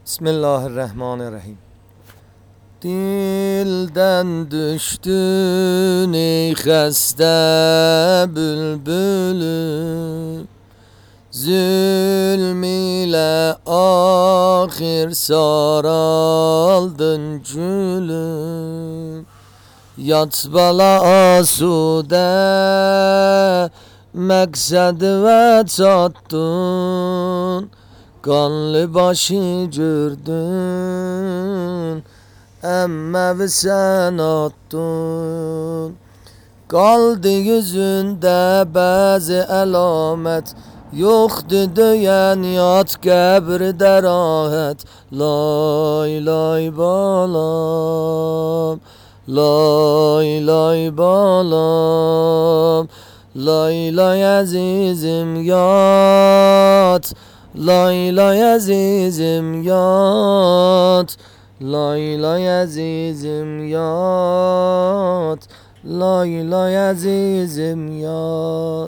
Bismillahirrahmanirrahim. Dilden düştün ey hasta bülbülüm, zulm ile ahir saraldın gülüm. Yat bala asude məqsəd ve çattın, kanlı başı gördün, emme sen attın. Kaldı yüzünde bazı elamet, yoktu diyen yat kabirde rahat. Lay lay balam, lay lay balam, lay lay azizim yat, lay lay azizim yat, lay lay azizim yat, lay lay azizim yat.